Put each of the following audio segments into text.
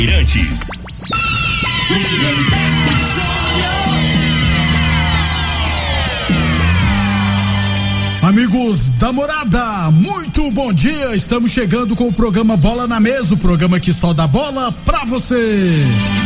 Mirantes. Amigos da Morada, muito bom dia. Estamos chegando com o programa Bola na Mesa, o programa que só dá bola pra você.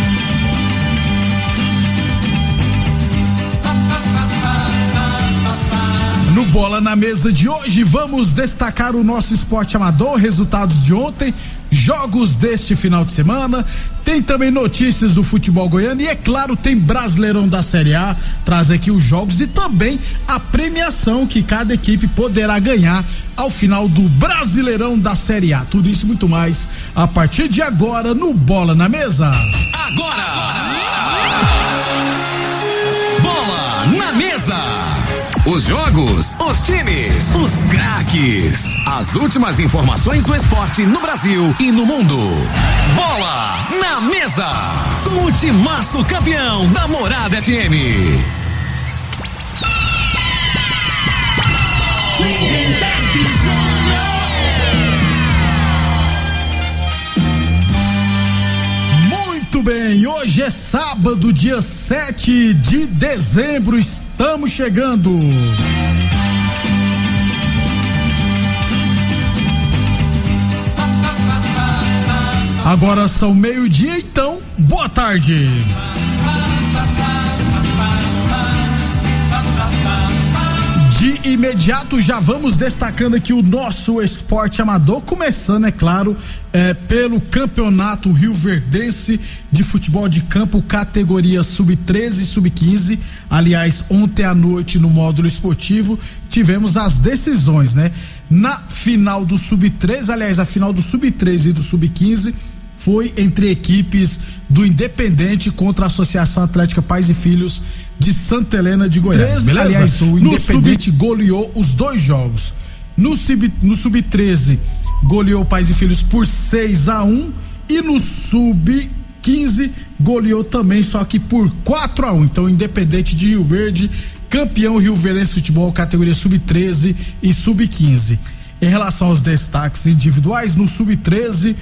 No Bola na Mesa de hoje, vamos destacar o nosso esporte amador, resultados de ontem, jogos deste final de semana, tem também notícias do futebol goiano e, é claro, tem Brasileirão da Série A, traz aqui os jogos e também a premiação que cada equipe poderá ganhar ao final do Brasileirão da Série A. Tudo isso e muito mais a partir de agora no Bola na Mesa. Agora! Bola na Mesa! Os jogos, os times, os craques. As últimas informações do esporte no Brasil e no mundo. Bola na Mesa. Com o timaço campeão da Morada FM. Muito bem, hoje é sábado, dia 7 de dezembro, estamos chegando. Agora são meio-dia, então, boa tarde. De imediato já vamos destacando aqui o nosso esporte amador, começando, é claro, pelo Campeonato Rioverdense de Futebol de Campo, categoria sub-13 e sub-15. Aliás, ontem à noite no módulo esportivo tivemos as decisões, né? Na final do sub-13, aliás, a final do sub-13 e do sub-15 foi entre equipes do Independente contra a Associação Atlética Pais e Filhos de Santa Helena de Goiás. Beleza? Aliás, o Independente goleou os dois jogos. No sub-13 goleou Pais e Filhos por 6-1 e no sub-15 goleou também, só que por 4-1. Então, Independente de Rio Verde, campeão rioverdense de futebol, categoria sub-13 e sub-15. Em relação aos destaques individuais, no sub-13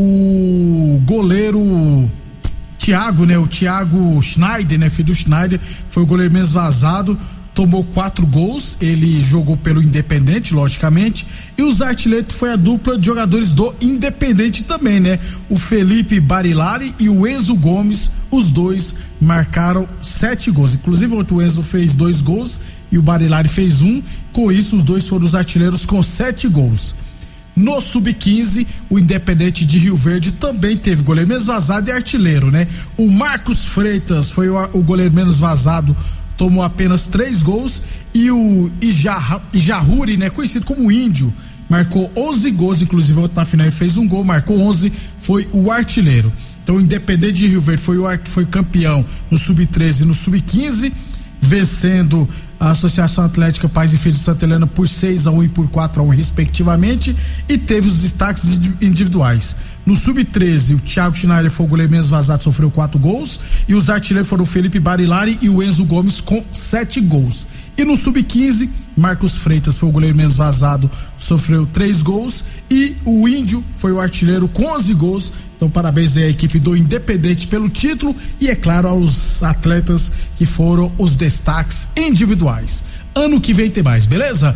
o goleiro Thiago, né? O Thiago Schneider, né? Filho do Schneider, foi o goleiro menos vazado, tomou 4 gols, ele jogou pelo Independente, logicamente, e os artilheiros foi a dupla de jogadores do Independente também, né? O Felipe Barilari e o Enzo Gomes, os dois marcaram 7 gols, inclusive o Enzo fez 2 gols e o Barilari fez 1, com isso os dois foram os artilheiros com 7 gols. No sub-15, o Independente de Rio Verde também teve goleiro menos vazado e artilheiro, né? O Marcos Freitas foi o goleiro menos vazado, tomou apenas 3 gols, e o Ijahuri, né? Conhecido como Índio, marcou 11 gols, inclusive ontem na final ele fez 1 gol, marcou 11, foi o artilheiro. Então o Independente de Rio Verde foi campeão no sub-13 e no sub-15, vencendo a Associação Atlética Pais e Filhos de Santa Helena por 6-1 e por 4-1 respectivamente, e teve os destaques individuais. No sub-13, o Thiago Schneider foi o goleiro menos vazado, sofreu 4 gols, e os artilheiros foram o Felipe Barilari e o Enzo Gomes com 7 gols. E no sub-15, Marcos Freitas foi o goleiro menos vazado, sofreu 3 gols, e o Índio foi o artilheiro com 11 gols. Então, parabéns aí à equipe do Independente pelo título e, é claro, aos atletas que foram os destaques individuais. Ano que vem tem mais, beleza?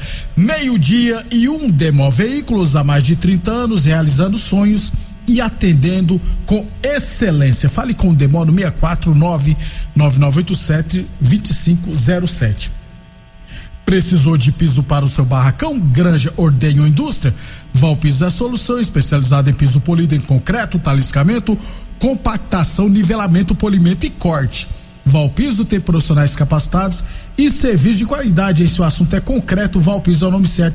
12:01, Demó Veículos, há mais de 30 anos, realizando sonhos e atendendo com excelência. Fale com o Demó no 649-9987-2507. Precisou de piso para o seu barracão, granja, ordenha ou indústria? Valpiso é a solução, especializada em piso polido em concreto, taliscamento, compactação, nivelamento, polimento e corte. Valpiso tem profissionais capacitados e serviço de qualidade. Esse assunto é concreto. Valpiso é o nome certo,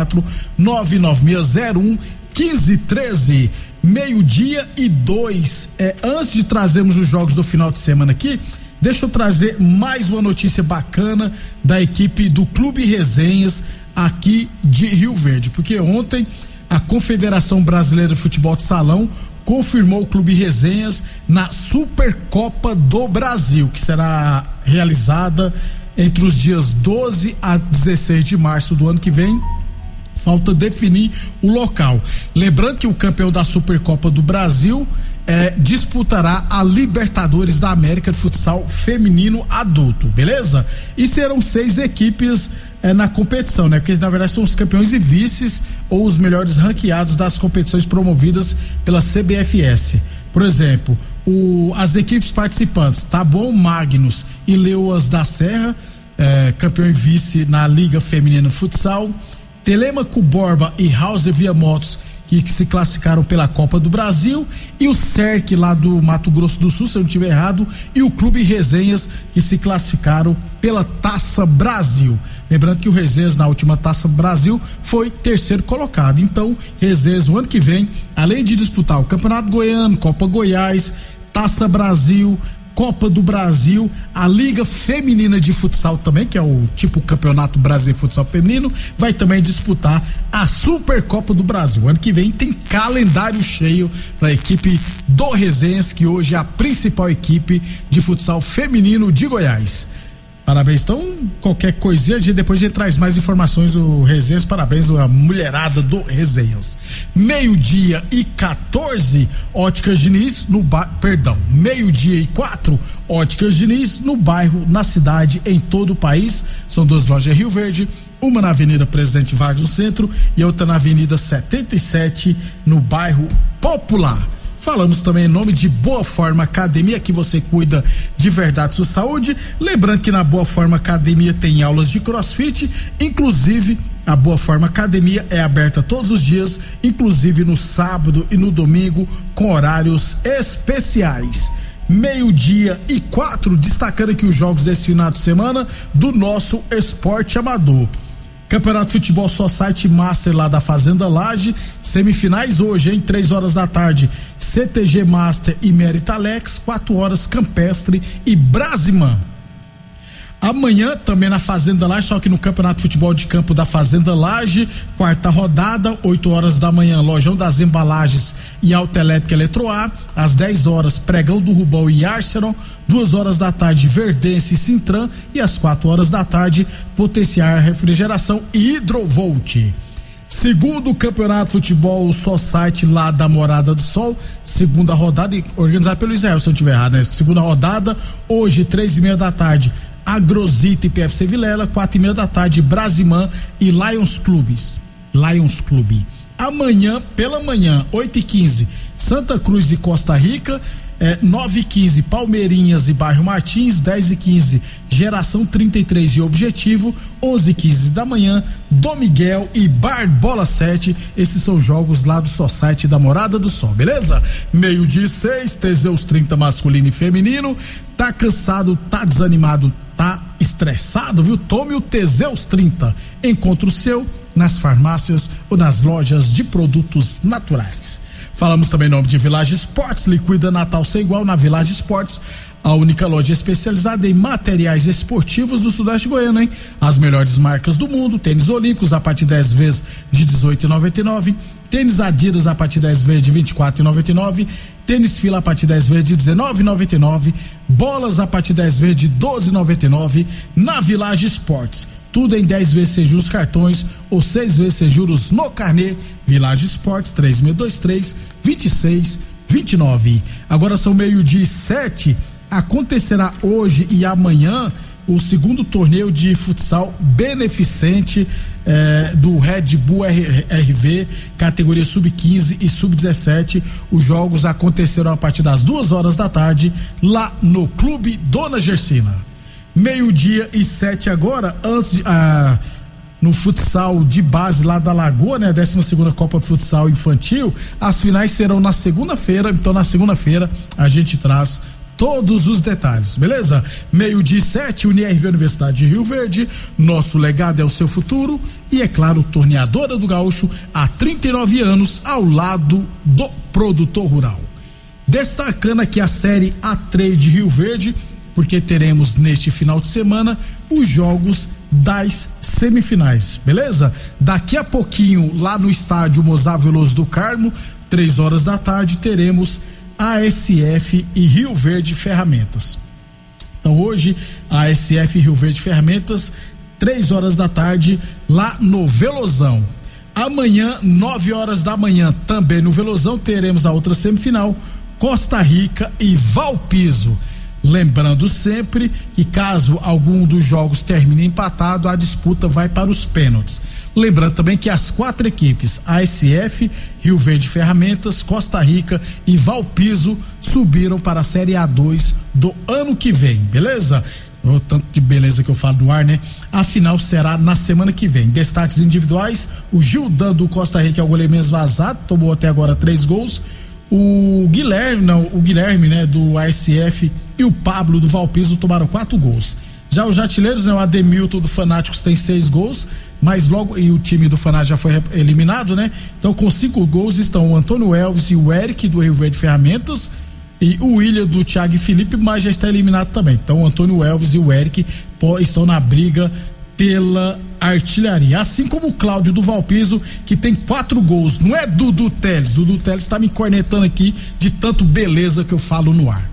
64996011513. 12:02. Antes de trazermos os jogos do final de semana aqui, deixa eu trazer mais uma notícia bacana da equipe do Clube Resenhas aqui de Rio Verde, porque ontem a Confederação Brasileira de Futebol de Salão confirmou o Clube Resenhas na Supercopa do Brasil, que será realizada entre os dias 12 a 16 de março do ano que vem. Falta definir o local. Lembrando que o campeão da Supercopa do Brasil disputará a Libertadores da América de futsal feminino adulto, beleza? E serão 6 equipes na competição, né? Porque na verdade são os campeões e vices ou os melhores ranqueados das competições promovidas pela CBFS. Por exemplo, as equipes participantes, Taboão Magnus e Leoas da Serra, campeão e vice na Liga Feminina Futsal, Telêmaco Borba e House Via Motos, que se classificaram pela Copa do Brasil, e o CERC lá do Mato Grosso do Sul, se eu não estiver errado, e o Clube Resenhas, que se classificaram pela Taça Brasil. Lembrando que o Resenhas na última Taça Brasil foi 3º colocado. Então, Resenhas o ano que vem, além de disputar o Campeonato Goiano, Copa Goiás, Taça Brasil, Copa do Brasil, a Liga Feminina de Futsal também, que é o tipo Campeonato Brasileiro de Futsal Feminino, vai também disputar a Supercopa do Brasil. Ano que vem tem calendário cheio para a equipe do Resenhas, que hoje é a principal equipe de futsal feminino de Goiás. Parabéns, então, qualquer coisinha, depois a gente traz mais informações do Resenhas. Parabéns à mulherada do Resenhas. 12:14, Óticas Diniz meio-dia e 4, Óticas Diniz no bairro, na cidade, em todo o país. São 2 lojas em Rio Verde, uma na Avenida Presidente Vargas no centro e outra na Avenida 77 no bairro Popular. Falamos também em nome de Boa Forma Academia, que você cuida de verdade sua saúde. Lembrando que na Boa Forma Academia tem aulas de CrossFit, inclusive a Boa Forma Academia é aberta todos os dias, inclusive no sábado e no domingo, com horários especiais. 12:04, destacando aqui os jogos desse final de semana do nosso esporte amador. Campeonato Futebol Society Master lá da Fazenda Laje, semifinais hoje, 3 horas da tarde, CTG Master e Merita Alex, 4 horas Campestre e Brasiman. Amanhã também na Fazenda Laje, só que no Campeonato Futebol de Campo da Fazenda Laje, 4ª rodada, 8 horas da manhã, Lojão das Embalagens e Autoelétrica Eletroar, às 10 horas, Pregão do Rubão e Arsenal, 2 horas da tarde, Verdense e Sintran, e às 4 horas da tarde, Potenciar Refrigeração e Hidrovolt. Segundo Campeonato Futebol Society lá da Morada do Sol, segunda rodada, organizado pelo Israel, se eu não estiver errado, né? Segunda rodada, hoje, 3:30 da tarde, Agrosita e PFC Vilela, 4:30 da tarde, Brasiman e Lions Clube. Amanhã, pela manhã, 8:15, Santa Cruz e Costa Rica, 9:15, Palmeirinhas e Bairro Martins, 10:15, Geração 33 e Objetivo, 11:15 da manhã, Dom Miguel e Barbola 7. Esses são jogos lá do Society da Morada do Sol, beleza? 12:06, Teseus 30 masculino e feminino. Tá cansado, tá desanimado, tá estressado, viu? Tome o Teseus 30. Encontre o seu nas farmácias ou nas lojas de produtos naturais. Falamos também em nome de Village Esportes, liquida Natal sem igual na Village Esportes, a única loja especializada em materiais esportivos do Sudeste Goiano, hein? As melhores marcas do mundo, tênis olímpicos a partir de 10 vezes de R$18,99, tênis Adidas a partir de 10 vezes de R$24,99, tênis Fila a partir de 10 vezes de R$19,99, bolas a partir de 10 vezes de R$12,99 na Village Esportes. Tudo em 10 vezes sem juros cartões ou 6 vezes sem juros no carnê. Village Esportes 3623-2629. Agora são 12:07. Acontecerá hoje e amanhã o segundo torneio de futsal beneficente do Red Bull RV, categoria sub-15 e sub-17. Os jogos acontecerão a partir das 2 horas da tarde lá no Clube Dona Gersina. 12:07 agora, antes no futsal de base lá da Lagoa, né? 12ª Copa Futsal Infantil. As finais serão na segunda-feira, então na segunda-feira a gente traz todos os detalhes, beleza? 12:07, UniRV Universidade de Rio Verde, nosso legado é o seu futuro e, é claro, torneadora do Gaúcho há 39 anos ao lado do produtor rural. Destacando aqui a série A3 de Rio Verde, porque teremos neste final de semana os jogos das semifinais, beleza? Daqui a pouquinho, lá no estádio Mozar Veloso do Carmo, 3 horas da tarde, teremos ASF e Rio Verde Ferramentas. Então hoje, ASF e Rio Verde Ferramentas, 3 horas da tarde, lá no Velozão. Amanhã, 9 horas da manhã, também no Velozão, teremos a outra semifinal, Costa Rica e Valpiso. Lembrando sempre que caso algum dos jogos termine empatado, a disputa vai para os pênaltis. Lembrando também que as 4 equipes, ASF, Rio Verde Ferramentas, Costa Rica e Valpiso, subiram para a Série A2 do ano que vem, beleza? O tanto de beleza que eu falo no ar, né? A final será na semana que vem. Destaques individuais: o Gildan do Costa Rica é o goleiro menos vazado, tomou até agora 3 gols. O Guilherme, né, do ASF, e o Pablo do Valpiso tomaram 4 gols. Já os artilheiros, né, o Ademilton do Fanáticos tem 6 gols, mas logo, e o time do Fanáticos já foi eliminado, né? Então com 5 gols estão o Antônio Elvis e o Eric do Rio Verde Ferramentas, e o William do Thiago e Felipe, mas já está eliminado também. Então o Antônio Elvis e o Eric estão na briga pela artilharia, assim como o Cláudio do Valpiso, que tem 4 gols. Não é Dudu Teles tá me cornetando aqui de tanto beleza que eu falo no ar.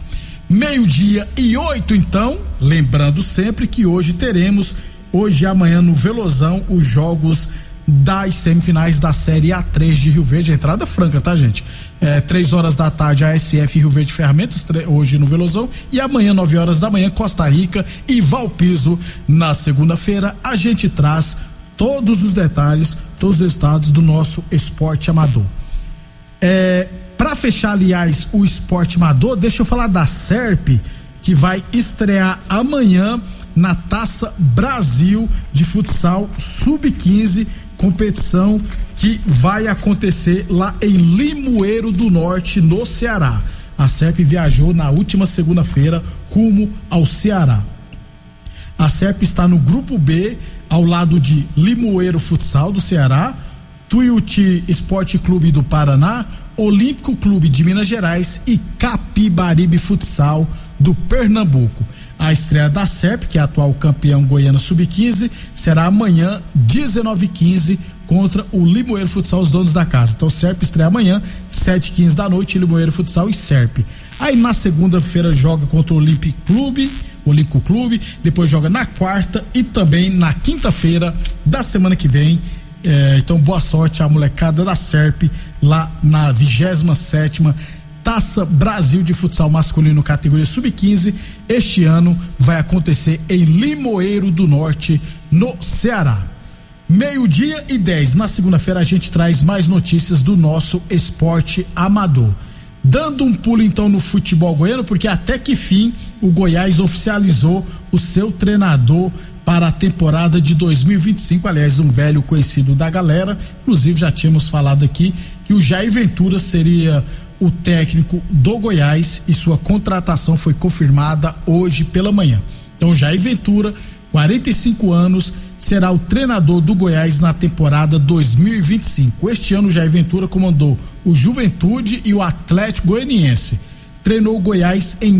12:08, então, lembrando sempre que hoje e amanhã no Velozão, os jogos das semifinais da Série A3 de Rio Verde, entrada franca, tá, gente? 3 horas da tarde, ASF Rio Verde Ferramentas, hoje no Velozão, e amanhã, 9 horas da manhã, Costa Rica e Valpiso. Na segunda-feira, a gente traz todos os detalhes, todos os resultados do nosso esporte amador. Para fechar, aliás, o esporte amador, deixa eu falar da SERP, que vai estrear amanhã na Taça Brasil de Futsal Sub-15, competição que vai acontecer lá em Limoeiro do Norte, no Ceará. A SERP viajou na última segunda-feira rumo ao Ceará. A SERP está no grupo B, ao lado de Limoeiro Futsal do Ceará, Tuiuti Esporte Clube do Paraná, Olímpico Clube de Minas Gerais e Capibaribe Futsal do Pernambuco. A estreia da SERP, que é a atual campeão goiana sub-15, será amanhã, 19h15, contra o Limoeiro Futsal, os donos da casa. Então, SERP estreia amanhã, 7h15 da noite, Limoeiro Futsal e SERP. Aí na segunda-feira joga contra o Olímpico Clube, depois joga na quarta e também na quinta-feira da semana que vem. Então, boa sorte à molecada da SERP lá na 27ª Taça Brasil de Futsal Masculino categoria Sub-15. Este ano vai acontecer em Limoeiro do Norte, no Ceará. 12:10. Na segunda-feira a gente traz mais notícias do nosso esporte amador. Dando um pulo então no futebol goiano, porque até que fim o Goiás oficializou o seu treinador para a temporada de 2025, aliás, um velho conhecido da galera. Inclusive já tínhamos falado aqui que o Jair Ventura seria o técnico do Goiás e sua contratação foi confirmada hoje pela manhã. Então, Jair Ventura, 45 anos, será o treinador do Goiás na temporada 2025. Este ano, Jair Ventura comandou o Juventude e o Atlético Goianiense. Treinou o Goiás em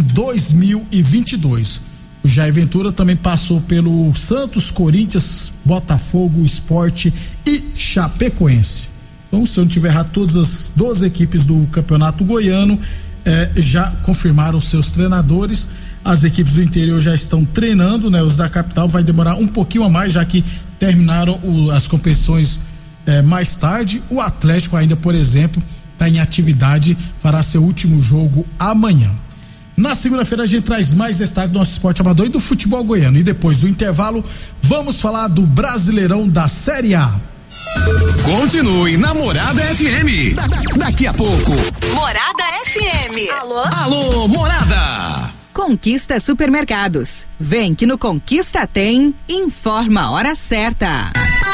2022. O Jair Ventura também passou pelo Santos, Corinthians, Botafogo, Sport e Chapecoense. Então, se eu não tiver errado, todas as 12 equipes do Campeonato Goiano já confirmaram seus treinadores. As equipes do interior já estão treinando, né? Os da capital vai demorar um pouquinho a mais, já que terminaram as competições mais tarde. O Atlético ainda, por exemplo, está em atividade, fará seu último jogo amanhã. Na segunda-feira a gente traz mais destaque do nosso esporte amador e do futebol goiano. E depois do intervalo, vamos falar do Brasileirão da Série A. Continue na Morada FM. Daqui a pouco. Morada FM. Alô, Morada. Conquista Supermercados. Vem que no Conquista tem. Informa a hora certa.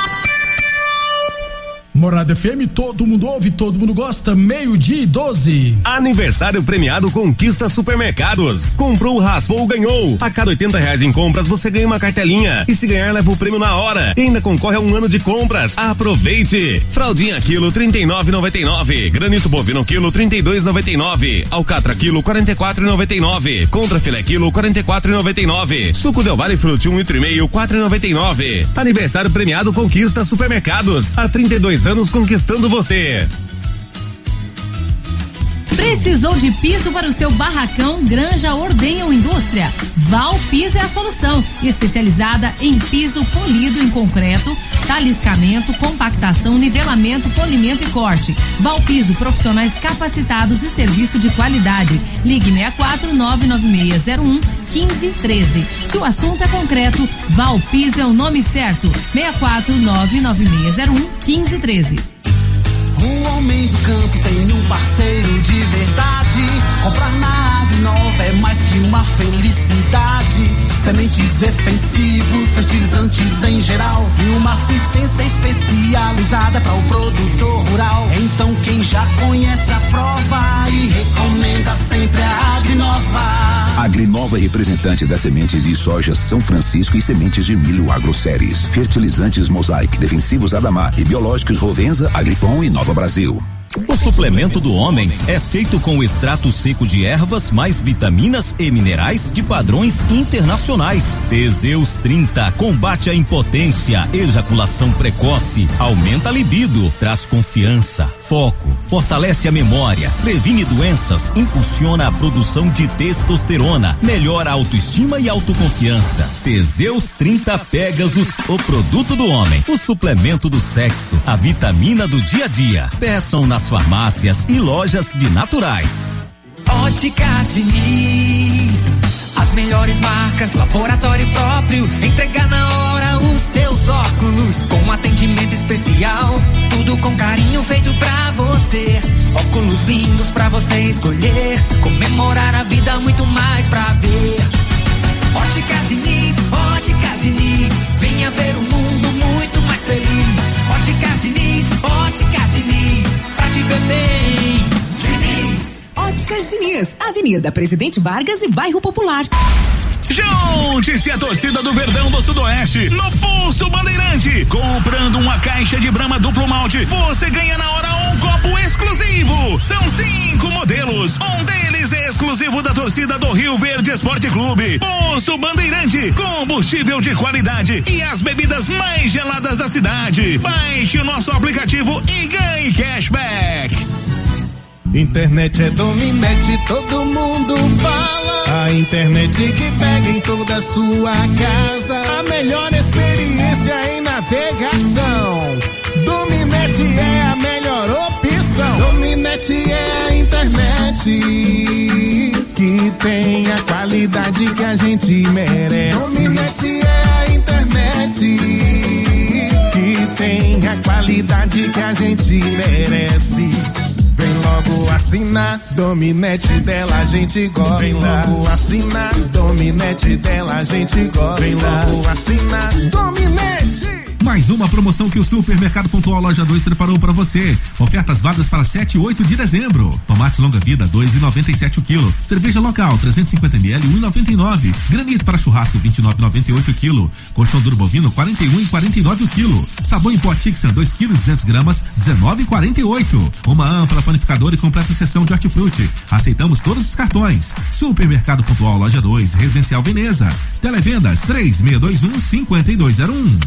Morada FM, todo mundo ouve, todo mundo gosta, 12:12. Aniversário premiado Conquista Supermercados. Comprou, raspou, ganhou. A cada R$80 em compras você ganha uma cartelinha. E se ganhar, leva o prêmio na hora. E ainda concorre a um ano de compras. Aproveite! Fraldinha quilo R$39,99. Granito bovino quilo R$32,99. Alcatra quilo R$44,99. Contra filé quilo R$44,99. Suco Del Valle Frute 1,5 litro R$4,99. Aniversário premiado Conquista Supermercados. Há 32 anos conquistando você. Precisou de piso para o seu barracão, granja, ordenha ou indústria? Val Piso é a solução, especializada em piso polido em concreto, taliscamento, compactação, nivelamento, polimento e corte. Val Piso, profissionais capacitados e serviço de qualidade. Ligue 64-99601-1513. Se o assunto é concreto, Val Piso é o nome certo. 64-99601-1513. O homem do campo tem um parceiro de verdade. Comprar na Agrinova é mais que uma felicidade. Sementes defensivos, fertilizantes em geral e uma assistência especializada para o produtor rural. Então quem já conhece a prova e recomenda sempre a Agrinova. Agrinova é representante das sementes de soja São Francisco e sementes de milho AgroSéries. Fertilizantes Mosaic, defensivos Adamar e biológicos Rovensa, Agripom e Nova Brasil. O suplemento do homem é feito com extrato seco de ervas mais vitaminas e minerais de padrões internacionais. Teseus 30 combate a impotência, ejaculação precoce, aumenta a libido, traz confiança, foco, fortalece a memória, previne doenças, impulsiona a produção de testosterona, melhora a autoestima e autoconfiança. Teseus 30 Pegasus, o produto do homem, o suplemento do sexo, a vitamina do dia a dia. Peçam nas farmácias e lojas de naturais. Óticas Diniz, as melhores marcas, laboratório próprio, entrega na hora os seus óculos, com atendimento especial, tudo com carinho feito pra você. Óculos lindos pra você escolher, comemorar a vida, muito mais pra ver. Óticas Diniz, venha ver um mundo muito mais feliz. Óticas Diniz, pra te ver bem. Diniz. Óticas Diniz, Avenida Presidente Vargas e Bairro Popular. Junte-se a torcida do Verdão do Sudoeste no Posto Bandeirante. Comprando uma caixa de Brahma duplo malte, você ganha na hora um copo exclusivo. São 5 modelos, um deles é exclusivo da torcida do Rio Verde Esporte Clube. Posto Bandeirante, combustível de qualidade e as bebidas mais geladas da cidade. Baixe o nosso aplicativo e ganhe cashback. Internet é Dominete, todo mundo fala. A internet que pega em toda a sua casa. A melhor experiência em navegação. Dominete é a melhor opção. Dominete é a internet que tem a qualidade que a gente merece. Dominete é a internet que tem a qualidade que a gente merece. Vem logo assinar, Dominete, dela a gente gosta. Vem logo assinar, Dominete, dela a gente gosta. Vem logo assinar, Dominete. Mais uma promoção que o Supermercado Pontual Loja 2 preparou para você. Ofertas válidas para 7 e 8 de dezembro. Tomate longa vida, 2,97 o quilo. Cerveja local, 350 ml, 1,99. Granito para churrasco, 29,98 o quilo. Colchão duro bovino, 41,49 o quilo. Sabão em pó Tixan, 2 kg 200 gramas, 19,48. Uma ampla panificadora e completa seção de hortifruti. Aceitamos todos os cartões. Supermercado Pontual Loja 2, Residencial Veneza. Televendas 3621-5201.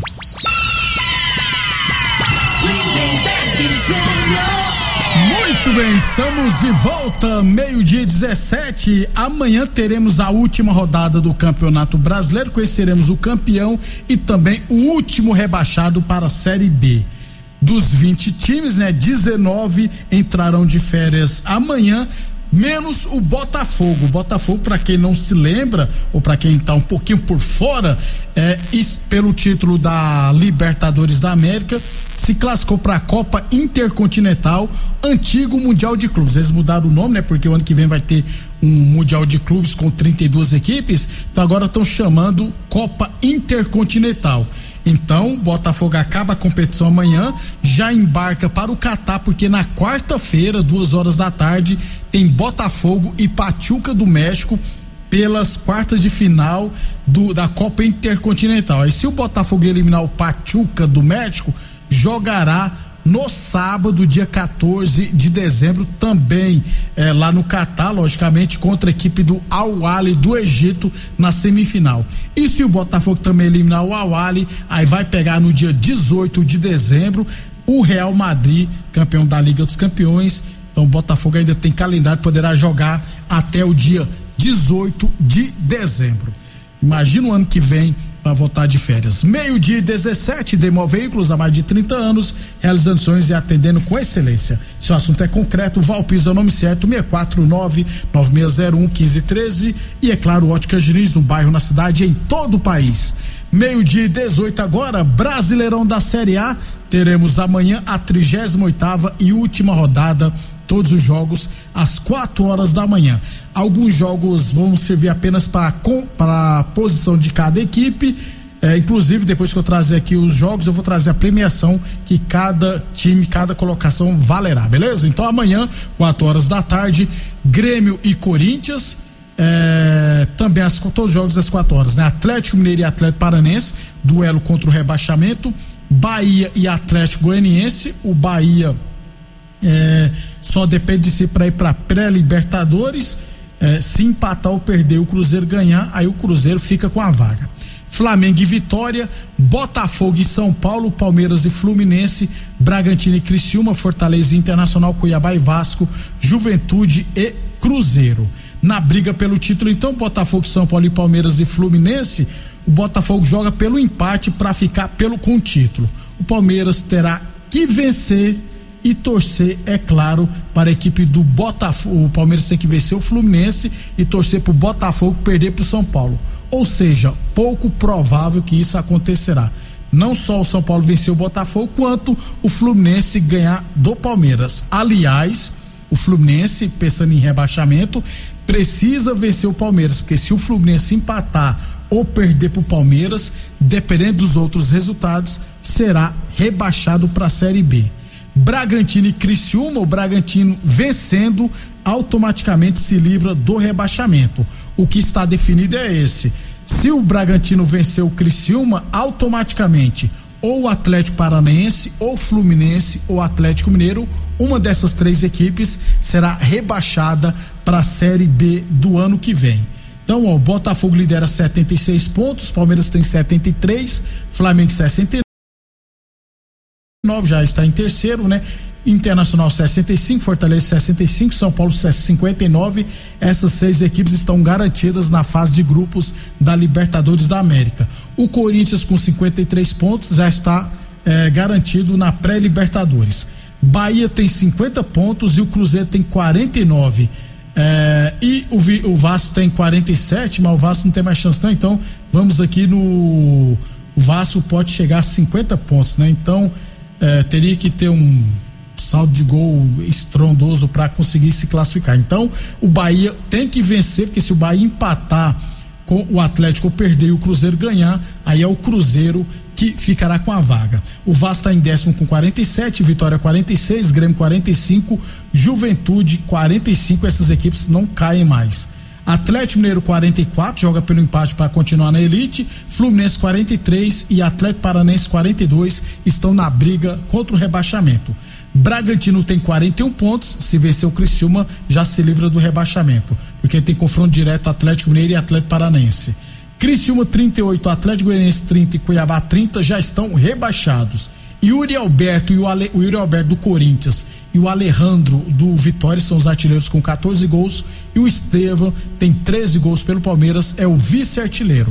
Muito bem, estamos de volta, 12:17. Amanhã teremos a última rodada do Campeonato Brasileiro, conheceremos o campeão e também o último rebaixado para a Série B. Dos 20 times, 19 entrarão de férias amanhã, menos o Botafogo. O Botafogo, para quem não se lembra, ou para quem tá um pouquinho por fora, pelo título da Libertadores da América, se classificou para a Copa Intercontinental, antigo Mundial de Clubes. Eles mudaram o nome, porque o ano que vem vai ter um Mundial de Clubes com 32 equipes, então agora estão chamando Copa Intercontinental. Então, o Botafogo acaba a competição amanhã, já embarca para o Catar, porque na quarta-feira, 14h, tem Botafogo e Pachuca do México pelas quartas de final da Copa Intercontinental. Aí, se o Botafogo eliminar o Pachuca do México, jogará no sábado, dia 14 de dezembro, também lá no Catar, logicamente, contra a equipe do Al-Ahly do Egito na semifinal. E se o Botafogo também eliminar o Al-Ahly, aí vai pegar no dia 18 de dezembro o Real Madrid, campeão da Liga dos Campeões, Então o Botafogo ainda tem calendário, poderá jogar até o dia 18 de dezembro. Imagina o ano que vem para voltar de férias. 12:17, Demol Veículos, há mais de 30 anos, realizando sonhos e atendendo com excelência. Se o assunto é concreto, Valpiso é o nome certo, 649-9601-1513. E é claro, Óticas Diniz, no bairro, na cidade e em todo o país. 12:18 agora, Brasileirão da Série A. Teremos amanhã a 38ª e última rodada. Todos os jogos às 4 da manhã. Alguns jogos vão servir apenas para a posição de cada equipe. Inclusive, depois que eu trazer aqui os jogos, eu vou trazer a premiação que cada time, cada colocação valerá, beleza? Então amanhã, 4 da tarde, Grêmio e Corinthians. Também todos os jogos às 4, né? Atlético Mineiro e Atlético Paranense, duelo contra o rebaixamento. Bahia e Atlético Goianiense. O Bahia só depende de si para ir para pré-Libertadores. Se empatar ou perder, o Cruzeiro ganhar, aí o Cruzeiro fica com a vaga. Flamengo e Vitória, Botafogo e São Paulo, Palmeiras e Fluminense, Bragantino e Criciúma, Fortaleza e Internacional, Cuiabá e Vasco, Juventude e Cruzeiro. Na briga pelo título, então, Botafogo, São Paulo e Palmeiras e Fluminense, o Botafogo joga pelo empate para ficar com o título. O Palmeiras terá que vencer e torcer, é claro, para a equipe do Botafogo. O Palmeiras tem que vencer o Fluminense e torcer para o Botafogo perder para o São Paulo. Ou seja, pouco provável que isso acontecerá. Não só o São Paulo vencer o Botafogo, quanto o Fluminense ganhar do Palmeiras. Aliás, o Fluminense, pensando em rebaixamento, precisa vencer o Palmeiras, porque se o Fluminense empatar ou perder para o Palmeiras, dependendo dos outros resultados, será rebaixado para a Série B. Bragantino e Criciúma, o Bragantino vencendo automaticamente se livra do rebaixamento. O que está definido é esse: se o Bragantino vencer o Criciúma, automaticamente ou o Atlético Paranaense, ou Fluminense, ou Atlético Mineiro, uma dessas 3 equipes será rebaixada para a Série B do ano que vem. Então, o Botafogo lidera 76 pontos, Palmeiras tem 73, Flamengo 69, já está em terceiro, né? Internacional 65, Fortaleza 65, São Paulo 59. Essas 6 equipes estão garantidas na fase de grupos da Libertadores da América. O Corinthians com 53 pontos já está garantido na pré-Libertadores. Bahia tem 50 pontos e o Cruzeiro tem 49. E o Vasco tem 47, mas o Vasco não tem mais chance não. Então vamos aqui o Vasco pode chegar a 50 pontos, né? Então teria que ter um saldo de gol estrondoso para conseguir se classificar. Então o Bahia tem que vencer, porque se o Bahia empatar com o Atlético ou perder e o Cruzeiro ganhar, aí é o Cruzeiro que ficará com a vaga. O Vasco está em 10º com 47, Vitória 46, Grêmio 45, Juventude 45. Essas equipes não caem mais. Atlético Mineiro 44, joga pelo empate para continuar na elite. Fluminense 43 e Atlético Paranense 42 estão na briga contra o rebaixamento. Bragantino tem 41 pontos, se vencer o Criciúma já se livra do rebaixamento, porque tem confronto direto Atlético Mineiro e Atlético Paranense. Criciúma 38, Atlético Goianiense 30 e Cuiabá 30 já estão rebaixados. Yuri Alberto o Yuri Alberto do Corinthians e o Alejandro do Vitória são os artilheiros com 14 gols e o Estevam tem 13 gols pelo Palmeiras, é o vice-artilheiro.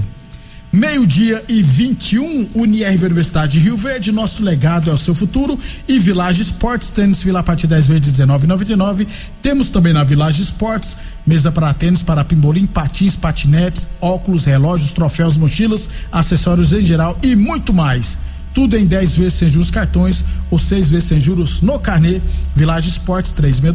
12:21, Unirv Universidade de Rio Verde, nosso legado é o seu futuro. E Village Esportes, tênis Vila a partir 10 vezes de R$19,99. Temos também na Village Esportes mesa para tênis, para pimbolim, patins, patinetes, óculos, relógios, troféus, mochilas, acessórios em geral e muito mais. Tudo em 10 vezes sem juros cartões ou 6 vezes sem juros no carnê. Village Esportes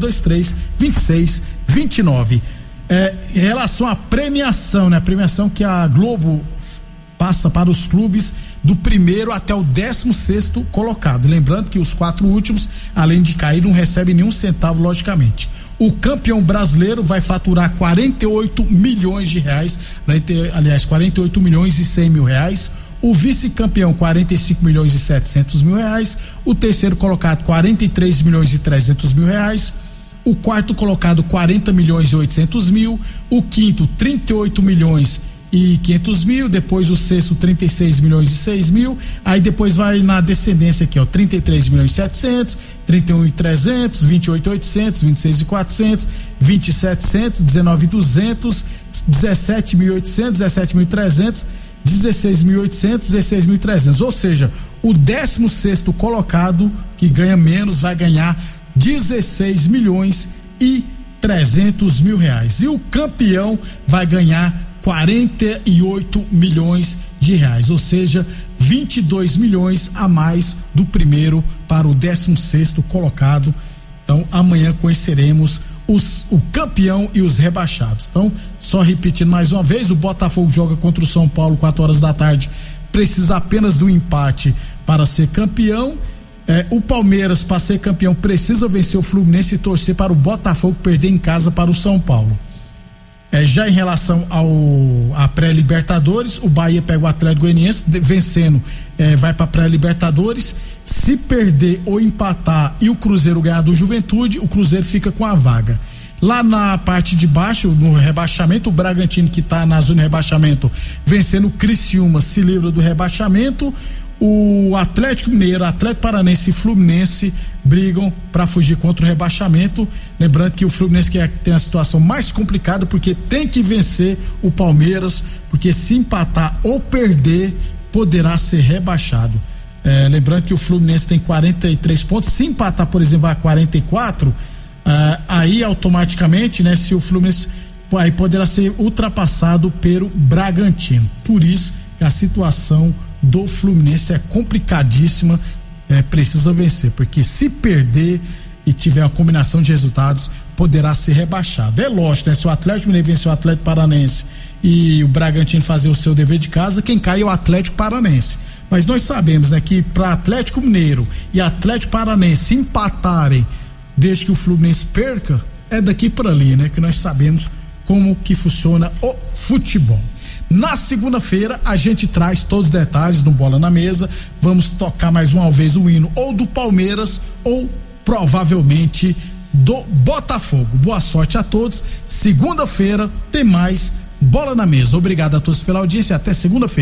3623-2629. Em relação à premiação, né? A premiação que a Globo passa para os clubes do 1º até o 16º colocado. Lembrando que os 4 últimos, além de cair, não recebem nenhum centavo, logicamente. O campeão brasileiro vai faturar 48 milhões de reais, vai ter, aliás, 48 milhões e 100 mil reais. O vice-campeão 45 milhões e 700 mil reais. O terceiro colocado 43 milhões e 300 mil reais. O quarto colocado 40 milhões e 800 mil. O quinto 38 milhões e 500 mil, depois o sexto 36 milhões e 6 mil, aí depois vai na descendência aqui, ó, 33 milhões e 700, 31 e 300, 28 e 800, 26 e 400, 20 e 700, 19 e 200, 17 mil e 800, 17 mil e 300, 16.800, 16.300, ou seja, o 16º colocado que ganha menos vai ganhar 16 milhões e 300 mil reais, e o campeão vai ganhar 48 milhões de reais, ou seja, 22 milhões a mais do primeiro para o 16º colocado. Então amanhã conheceremos o campeão e os rebaixados. Então, só repetindo mais uma vez, o Botafogo joga contra o São Paulo 4 horas da tarde, precisa apenas do empate para ser campeão. O Palmeiras, para ser campeão, precisa vencer o Fluminense e torcer para o Botafogo perder em casa para o São Paulo. Já em relação à pré-Libertadores, o Bahia pega o Atlético Goianiense, vencendo, vai para pré-Libertadores. Se perder ou empatar e o Cruzeiro ganhar do Juventude, o Cruzeiro fica com a vaga. Lá na parte de baixo, no rebaixamento, o Bragantino, que está na zona de rebaixamento, vencendo o Criciúma, se livra do rebaixamento. O Atlético Mineiro, Atlético Paranense e Fluminense brigam para fugir contra o rebaixamento. Lembrando que o Fluminense tem a situação mais complicada, porque tem que vencer o Palmeiras, porque se empatar ou perder, poderá ser rebaixado. Lembrando que o Fluminense tem 43 pontos, se empatar, por exemplo, a 44, aí automaticamente, né, se o Fluminense, aí poderá ser ultrapassado pelo Bragantino. Por isso que a situação do Fluminense é complicadíssima, precisa vencer, porque se perder e tiver uma combinação de resultados, poderá ser rebaixado. É lógico, né? Se o Atlético Mineiro vencer o Atlético Paranense e o Bragantino fazer o seu dever de casa, quem cai é o Atlético Paranense. Mas nós sabemos, né, que para Atlético Mineiro e Atlético Paranense empatarem desde que o Fluminense perca, é daqui para ali, né? Que nós sabemos como que funciona o futebol. Na segunda-feira a gente traz todos os detalhes do Bola na Mesa. Vamos tocar mais uma vez o hino ou do Palmeiras ou provavelmente do Botafogo. Boa sorte a todos. Segunda-feira tem mais Bola na Mesa. Obrigado a todos pela audiência. Até segunda-feira.